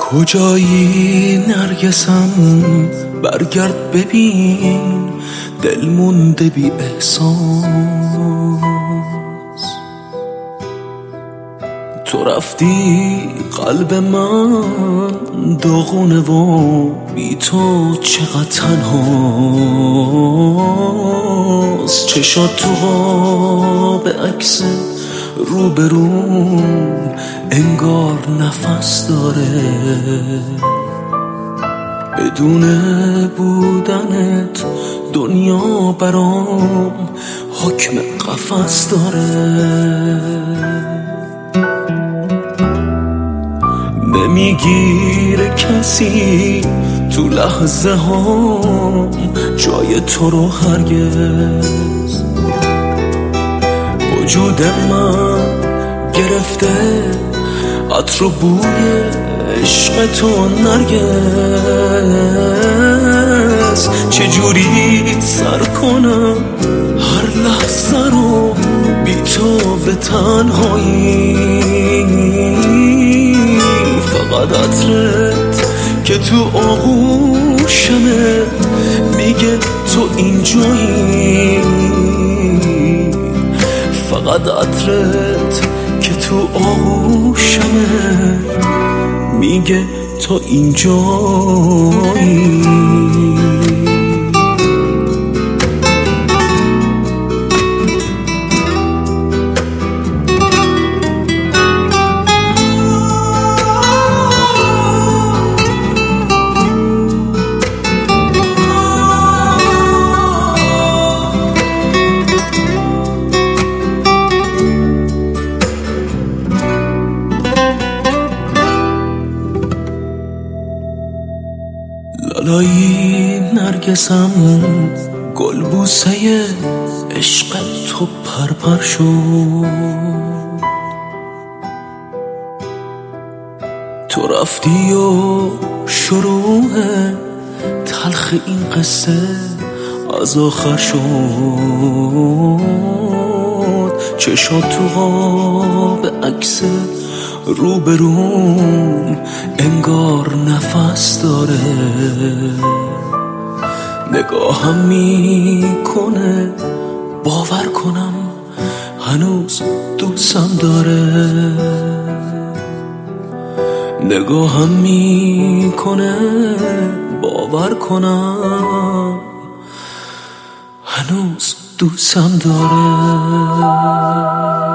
کجایی نرگسم برگرد ببین، دل مونده بی احساس. تو رفتی قلب من داغونه و بی تو چقدر تنهاست. چشات تو قاب عکس روبروم انگار نفس داره، بدون بودنت دنیا برام حکم قفس داره. نمیگیره کسی تو لحظه ها جای تو رو هرگز. وجود من گرفته عطر و بوی عشق تو نرگس. چجوری سر کنم هر لحظه رو بی تو به تنهایی؟ فقط عطرت که تو آغوشمه میگه تو اینجایی. فقط عطرت که تو آغوشمه میگه تو اینجایی. لالایی نرگسم گل بوسه عشق تو پرپر شد. تو رفتی و شروع تلخ این قصه از آخر شد. چشات تو قاب عکس روبروم انگار نفس داره، نگاهم میکنه باور کنم هنوز دوستم داره. نگاهم میکنه باور کنم هنوز دوستم داره.